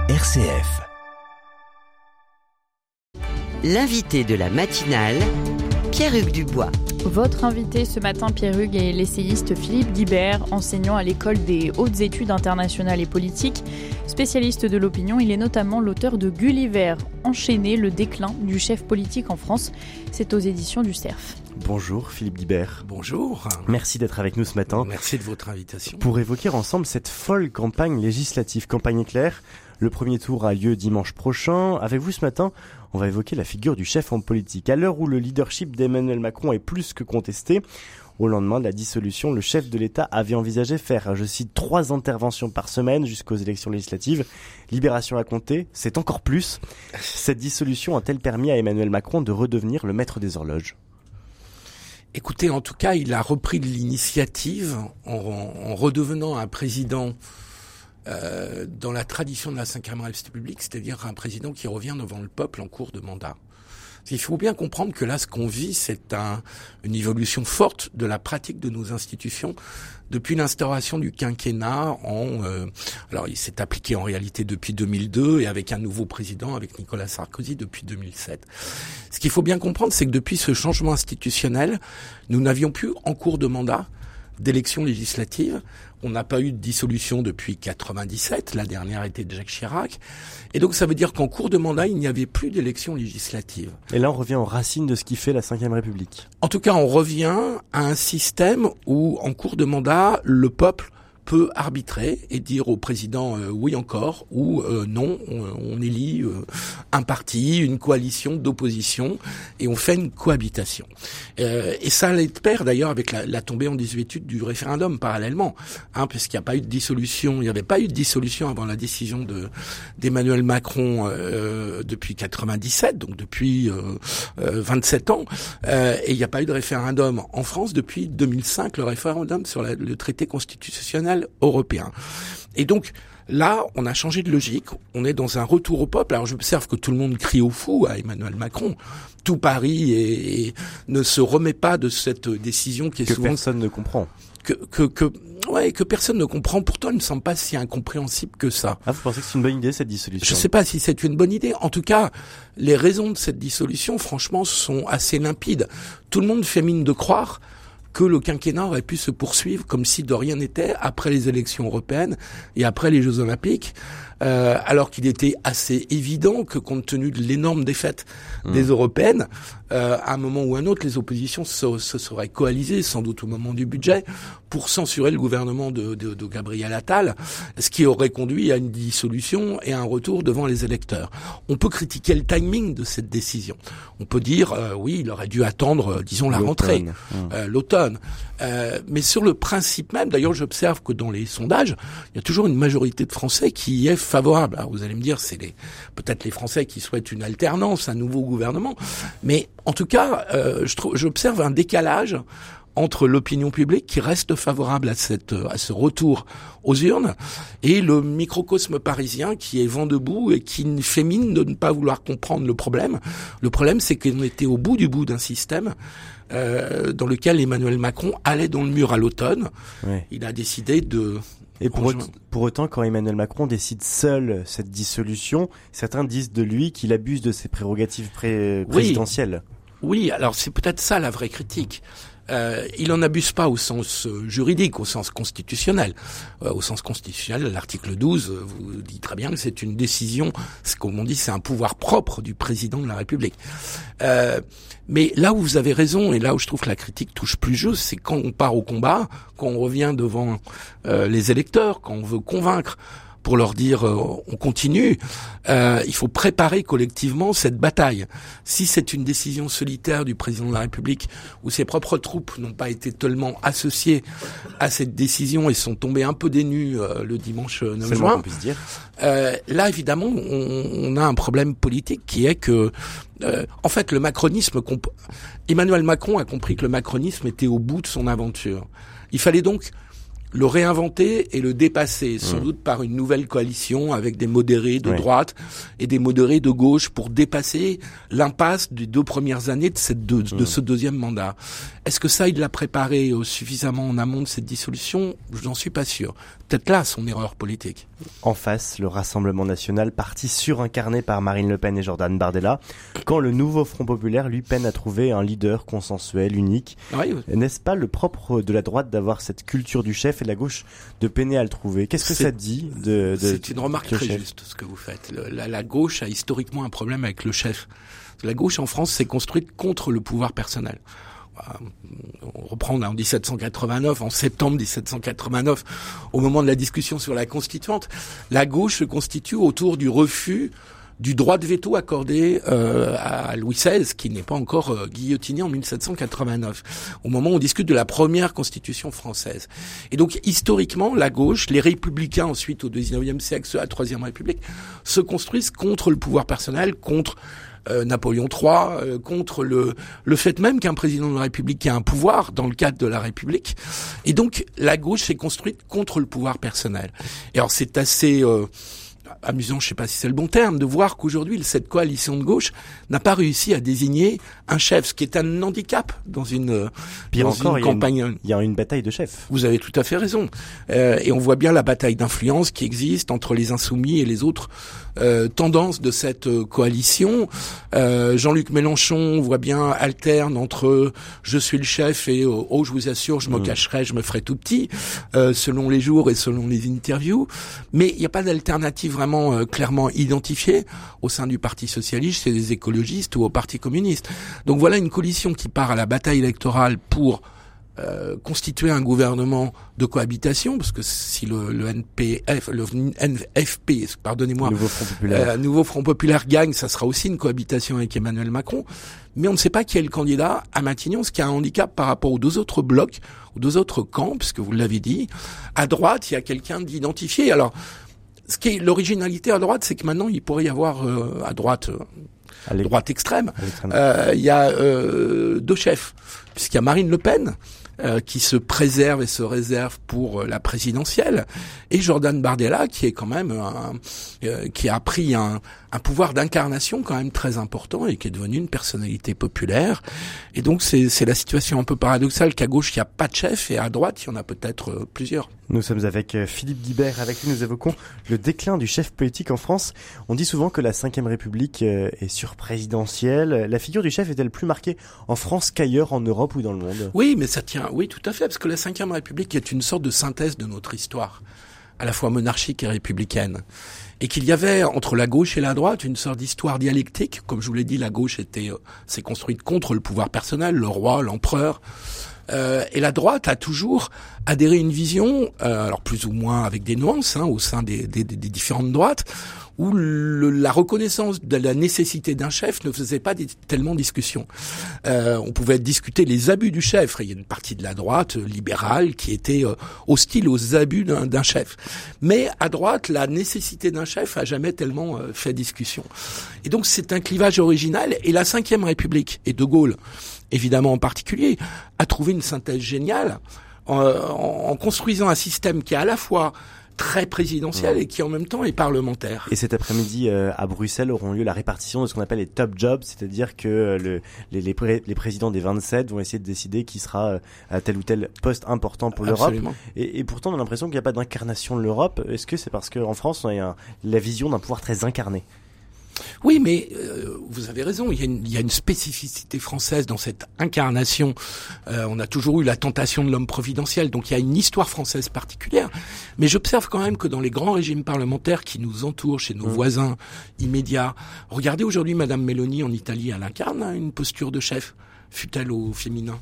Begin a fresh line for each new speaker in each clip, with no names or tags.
RCF.
L'invité de la matinale, Pierre-Hugues Dubois.
Votre invité ce matin, Pierre-Hugues, est l'essayiste Philippe Guibert, enseignant à l'école des hautes études internationales et politiques. Spécialiste de l'opinion, il est notamment l'auteur de Gulliver, Enchaîné, le déclin du chef politique en France. C'est aux éditions du Cerf.
Bonjour Philippe Guibert.
Bonjour.
Merci d'être avec nous ce matin.
Merci de votre invitation.
Pour évoquer ensemble cette folle campagne législative, campagne éclair. Le premier tour a lieu dimanche prochain. Avec vous ce matin, on va évoquer la figure du chef en politique. À l'heure où le leadership d'Emmanuel Macron est plus que contesté, au lendemain de la dissolution, le chef de l'État avait envisagé faire, je cite, 3 interventions par semaine jusqu'aux élections législatives. Libération à compter, c'est encore plus. Cette dissolution a-t-elle permis à Emmanuel Macron de redevenir le maître des horloges ?
Écoutez, en tout cas, il a repris l'initiative en redevenant un président dans la tradition de la Ve République, c'est-à-dire un président qui revient devant le peuple en cours de mandat. Il faut bien comprendre que là, ce qu'on vit, c'est une évolution forte de la pratique de nos institutions depuis l'instauration du quinquennat. Alors, il s'est appliqué en réalité depuis 2002 et avec un nouveau président, avec Nicolas Sarkozy, depuis 2007. Ce qu'il faut bien comprendre, c'est que depuis ce changement institutionnel, nous n'avions plus en cours de mandat d'élections législatives. On n'a pas eu de dissolution depuis 97, la dernière était de Jacques Chirac. Et donc ça veut dire qu'en cours de mandat, il n'y avait plus d'élections législatives.
Et là, on revient aux racines de ce qui fait la Ve République.
En tout cas, on revient à un système où, en cours de mandat, le peuple peut arbitrer et dire au président oui encore ou non, on élit un parti, une coalition d'opposition et on fait une cohabitation. Et ça allait de pair d'ailleurs avec la tombée en désuétude du référendum parallèlement, puisqu'il n'y a pas eu de dissolution, il n'y avait pas eu de dissolution avant la décision d'Emmanuel Macron depuis 97, donc depuis 27 ans, et il n'y a pas eu de référendum en France depuis 2005, le référendum sur le traité constitutionnel européen. Et donc, là, on a changé de logique. On est dans un retour au peuple. Alors, j'observe que tout le monde crie au fou à Emmanuel Macron. Tout Paris et ne se remet pas de cette décision qui est souvent...
Que personne ne comprend.
Que personne ne comprend. Pourtant, elle ne me semble pas si incompréhensible que ça.
Vous pensez que c'est une bonne idée, cette dissolution ?
Je ne sais pas si c'est une bonne idée. En tout cas, les raisons de cette dissolution, franchement, sont assez limpides. Tout le monde fait mine de croire que le quinquennat aurait pu se poursuivre comme si de rien n'était après les élections européennes et après les Jeux Olympiques, alors qu'il était assez évident que compte tenu de l'énorme défaite des Européennes, à un moment ou à un autre, les oppositions se seraient coalisées, sans doute au moment du budget, pour censurer le gouvernement de Gabriel Attal, ce qui aurait conduit à une dissolution et à un retour devant les électeurs. On peut critiquer le timing de cette décision. On peut dire, oui, il aurait dû attendre, disons, la rentrée, l'automne. Mais sur le principe même, d'ailleurs, j'observe que dans les sondages, il y a toujours une majorité de Français qui y est favorable. Alors, vous allez me dire, c'est peut-être les Français qui souhaitent une alternance, un nouveau gouvernement. Mais en tout cas, j'observe un décalage entre l'opinion publique qui reste favorable à ce retour aux urnes et le microcosme parisien qui est vent debout et qui fait mine de ne pas vouloir comprendre le problème. Le problème, c'est qu'on était au bout du bout d'un système dans lequel Emmanuel Macron allait dans le mur à l'automne. Ouais. Il a décidé de...
Et pour autant, quand Emmanuel Macron décide seul cette dissolution, certains disent de lui qu'il abuse de ses prérogatives présidentielles.
Oui, alors c'est peut-être ça la vraie critique. Il en abuse pas au sens juridique, au sens constitutionnel. Au sens constitutionnel, l'article 12 vous dit très bien que c'est une décision, comme on dit, c'est un pouvoir propre du président de la République. Mais là où vous avez raison, et là où je trouve que la critique touche plus juste, c'est quand on part au combat, quand on revient devant les électeurs, quand on veut convaincre pour leur dire on continue, il faut préparer collectivement cette bataille. Si c'est une décision solitaire du président de la République où ses propres troupes n'ont pas été tellement associées à cette décision et sont tombées un peu des nues le dimanche 9 juin, là évidemment on a un problème politique qui est que en fait le macronisme, Emmanuel Macron a compris que le macronisme était au bout de son aventure. Il fallait donc le réinventer et le dépasser, sans doute par une nouvelle coalition avec des modérés de droite et des modérés de gauche pour dépasser l'impasse des 2 premières années de ce deuxième mandat. Est-ce que ça, il l'a préparé suffisamment en amont de cette dissolution? Je n'en suis pas sûr. Peut-être là son erreur politique.
En face, le Rassemblement national, parti surincarné par Marine Le Pen et Jordan Bardella, quand le nouveau Front populaire lui peine à trouver un leader consensuel, unique.
Oui.
N'est-ce pas le propre de la droite d'avoir cette culture du chef et de la gauche de peiner à le trouver? Qu'est-ce que ça dit
C'est une remarque très juste ce que vous faites. La gauche a historiquement un problème avec le chef. La gauche en France s'est construite contre le pouvoir personnel. On reprend là en 1789, en septembre 1789, au moment de la discussion sur la constituante, la gauche se constitue autour du refus du droit de veto accordé à Louis XVI, qui n'est pas encore guillotiné en 1789, au moment où on discute de la première constitution française. Et donc, historiquement, la gauche, les républicains ensuite au XIXe siècle, ceux à la Troisième République, se construisent contre le pouvoir personnel, contre Napoléon III, contre le fait même qu'un président de la République ait un pouvoir dans le cadre de la République. Et donc, la gauche s'est construite contre le pouvoir personnel. Et alors, c'est assez amusant, je ne sais pas si c'est le bon terme, de voir qu'aujourd'hui, cette coalition de gauche n'a pas réussi à désigner un chef, ce qui est un handicap dans une campagne.
Il y a une bataille de chefs.
Vous avez tout à fait raison. Et on voit bien la bataille d'influence qui existe entre les insoumis et les autres tendances de cette coalition. Jean-Luc Mélenchon, on voit bien, alterne entre je suis le chef et je vous assure, je me cacherai, je me ferai tout petit, selon les jours et selon les interviews. Mais il n'y a pas d'alternative vraiment clairement identifiée au sein du Parti socialiste, chez les écologistes ou au Parti communiste. Donc voilà une coalition qui part à la bataille électorale pour constituer un gouvernement de cohabitation, parce que si le NFP, pardonnez-moi, Nouveau Front Populaire gagne, ça sera aussi une cohabitation avec Emmanuel Macron, mais on ne sait pas qui est le candidat à Matignon, ce qui a un handicap par rapport aux 2 autres blocs, aux 2 autres camps, puisque vous l'avez dit. À droite, il y a quelqu'un d'identifié. Alors, ce qui est l'originalité à droite, c'est que maintenant, il pourrait y avoir à droite extrême, il y a 2 chefs, puisqu'il y a Marine Le Pen, qui se préserve et se réserve pour la présidentielle, et Jordan Bardella, qui est quand même qui a pris un pouvoir d'incarnation quand même très important et qui est devenu une personnalité populaire. Et donc c'est la situation un peu paradoxale qu'à gauche il n'y a pas de chef et à droite il y en a peut-être plusieurs.
Nous sommes avec Philippe Guibert. Avec lui, nous évoquons le déclin du chef politique en France. On dit souvent que la Ve République est surprésidentielle. La figure du chef est-elle plus marquée en France qu'ailleurs, en Europe ou dans le monde?
Oui, mais ça tient. Oui, tout à fait, parce que la Ve République est une sorte de synthèse de notre histoire, à la fois monarchique et républicaine. Et qu'il y avait entre la gauche et la droite une sorte d'histoire dialectique. Comme je vous l'ai dit, la gauche s'est construite contre le pouvoir personnel, le roi, l'empereur. Et la droite a toujours adhéré à une vision, alors plus ou moins avec des nuances, au sein des différentes droites, où la reconnaissance de la nécessité d'un chef ne faisait pas tellement discussion. On pouvait discuter les abus du chef. Il y a une partie de la droite libérale qui était hostile aux abus d'un chef. Mais à droite, la nécessité d'un chef a jamais tellement fait discussion. Et donc c'est un clivage original. Et la Ve République, et De Gaulle évidemment en particulier, a trouvé une synthèse géniale en construisant un système qui est à la fois très présidentiel et qui en même temps est parlementaire.
Et cet après-midi à Bruxelles auront lieu la répartition de ce qu'on appelle les top jobs, c'est-à-dire que les présidents des 27 vont essayer de décider qui sera à tel ou tel poste important pour l'Europe. Et pourtant on a l'impression qu'il n'y a pas d'incarnation de l'Europe. Est-ce que c'est parce qu'en France on a la vision d'un pouvoir très incarné?
Oui, mais vous avez raison, il y a une spécificité française dans cette incarnation. On a toujours eu la tentation de l'homme providentiel, donc il y a une histoire française particulière. Mais j'observe quand même que dans les grands régimes parlementaires qui nous entourent, chez nos voisins immédiats, regardez aujourd'hui Madame Meloni en Italie, elle incarne une posture de chef, fût-elle au féminin.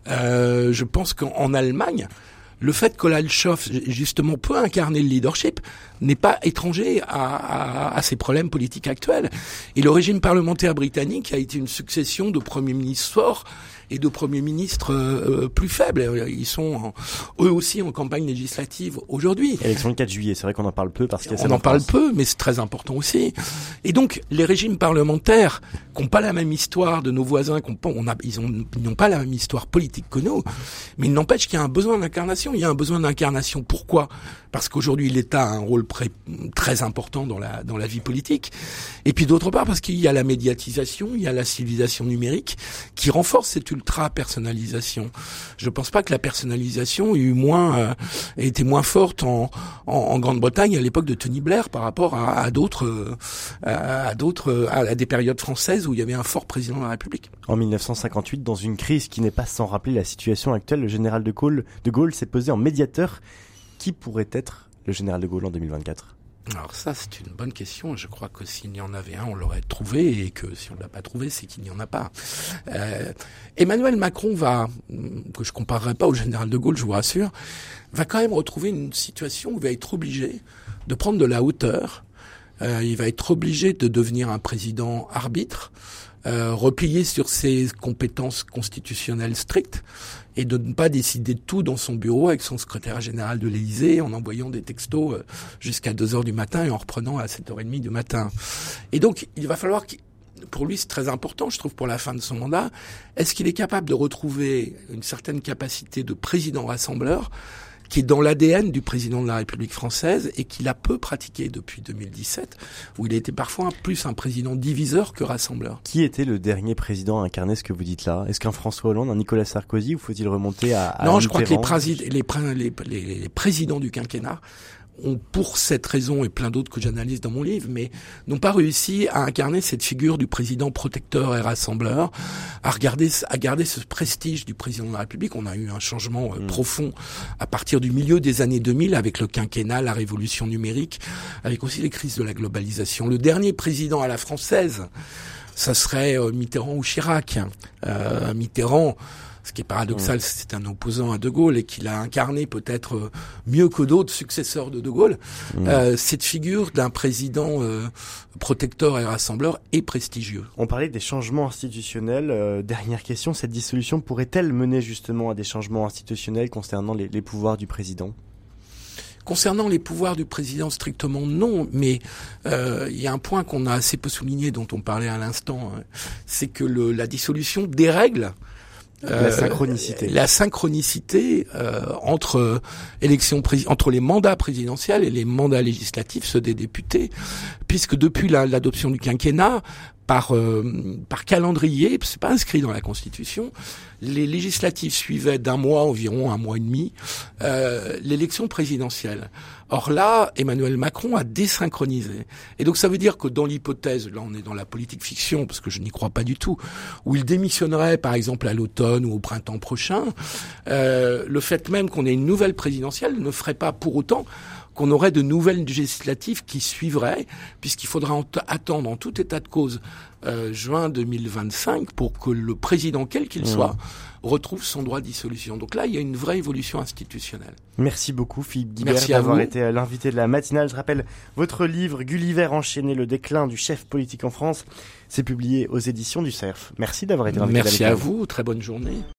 Je pense qu'en Allemagne, le fait qu'Olaf Scholz, justement, peut incarner le leadership n'est pas étranger à ces problèmes politiques actuels. Et le régime parlementaire britannique a été une succession de premiers ministres forts et de premiers ministres plus faibles. Ils sont eux aussi en campagne législative aujourd'hui.
Élection le 4 juillet, c'est vrai qu'on en parle peu parce qu'il y a ça.
On en parle peu, mais c'est très important aussi. Et donc, les régimes parlementaires qui n'ont pas la même histoire de nos voisins, ils n'ont pas la même histoire politique que nous, mais il n'empêche qu'il y a un besoin d'incarnation. Il y a un besoin d'incarnation. Pourquoi ? Parce qu'aujourd'hui, l'État a un rôle très important dans la vie politique. Et puis d'autre part, parce qu'il y a la médiatisation, il y a la civilisation numérique qui renforce cette ultra-personnalisation. Je ne pense pas que la personnalisation ait été moins forte en Grande-Bretagne à l'époque de Tony Blair par rapport à des périodes françaises où il y avait un fort président de la République.
En 1958, dans une crise qui n'est pas sans rappeler la situation actuelle, le général de Gaulle s'est posé en médiateur. Qui pourrait être le général de Gaulle en 2024 ?
Alors ça, c'est une bonne question. Je crois que s'il y en avait un, on l'aurait trouvé, et que si on ne l'a pas trouvé, c'est qu'il n'y en a pas. Emmanuel Macron que je comparerai pas au général de Gaulle, je vous rassure, va quand même retrouver une situation où il va être obligé de prendre de la hauteur. Il va être obligé de devenir un président arbitre, replié sur ses compétences constitutionnelles strictes, et de ne pas décider de tout dans son bureau avec son secrétaire général de l'Élysée, en envoyant des textos jusqu'à 2h du matin et en reprenant à 7h30 du matin. Et donc, il va falloir pour lui, c'est très important, je trouve, pour la fin de son mandat. Est-ce qu'il est capable de retrouver une certaine capacité de président rassembleur qui est dans l'ADN du président de la République française et qu'il a peu pratiqué depuis 2017, où il a été parfois plus un président diviseur que rassembleur.
Qui était le dernier président à incarner ce que vous dites là ? Est-ce qu'un François Hollande, un Nicolas Sarkozy, ou faut-il remonter à
Non, je crois
Mitterrand ?
que les présidents du quinquennat ont, pour cette raison et plein d'autres que j'analyse dans mon livre, mais n'ont pas réussi à incarner cette figure du président protecteur et rassembleur, à garder ce prestige du président de la République. On a eu un changement profond à partir du milieu des années 2000 avec le quinquennat, la révolution numérique, avec aussi les crises de la globalisation. Le dernier président à la française, ça serait Mitterrand ou Chirac. Mitterrand, ce qui est paradoxal, c'est un opposant à De Gaulle et qu'il a incarné peut-être mieux que d'autres successeurs de Gaulle, cette figure d'un président protecteur et rassembleur est prestigieux.
On parlait des changements institutionnels. Dernière question, cette dissolution pourrait-elle mener justement à des changements institutionnels concernant les pouvoirs du président ?
Concernant les pouvoirs du président, strictement non, mais il y a un point qu'on a assez peu souligné, dont on parlait à l'instant, c'est que la dissolution dérègle
la synchronicité.
La synchronicité entre les mandats présidentiels et les mandats législatifs, ceux des députés, puisque depuis l'adoption du quinquennat, par calendrier, c'est pas inscrit dans la Constitution, les législatives suivaient d'un mois environ, un mois et demi, l'élection présidentielle. Or là, Emmanuel Macron a désynchronisé. Et donc ça veut dire que dans l'hypothèse, là on est dans la politique fiction, parce que je n'y crois pas du tout, où il démissionnerait par exemple à l'automne ou au printemps prochain, le fait même qu'on ait une nouvelle présidentielle ne ferait pas pour autant qu'on aurait de nouvelles législatives qui suivraient, puisqu'il faudra attendre en tout état de cause juin 2025 pour que le président, quel qu'il soit, retrouve son droit de dissolution. Donc là, il y a une vraie évolution institutionnelle.
Merci beaucoup Philippe Guibert d'avoir été l'invité de la matinale. Je rappelle votre livre Gulliver enchaîné, le déclin du chef politique en France. C'est publié aux éditions du Cerf. Merci d'avoir été l'invité.
Merci à vous, très bonne journée.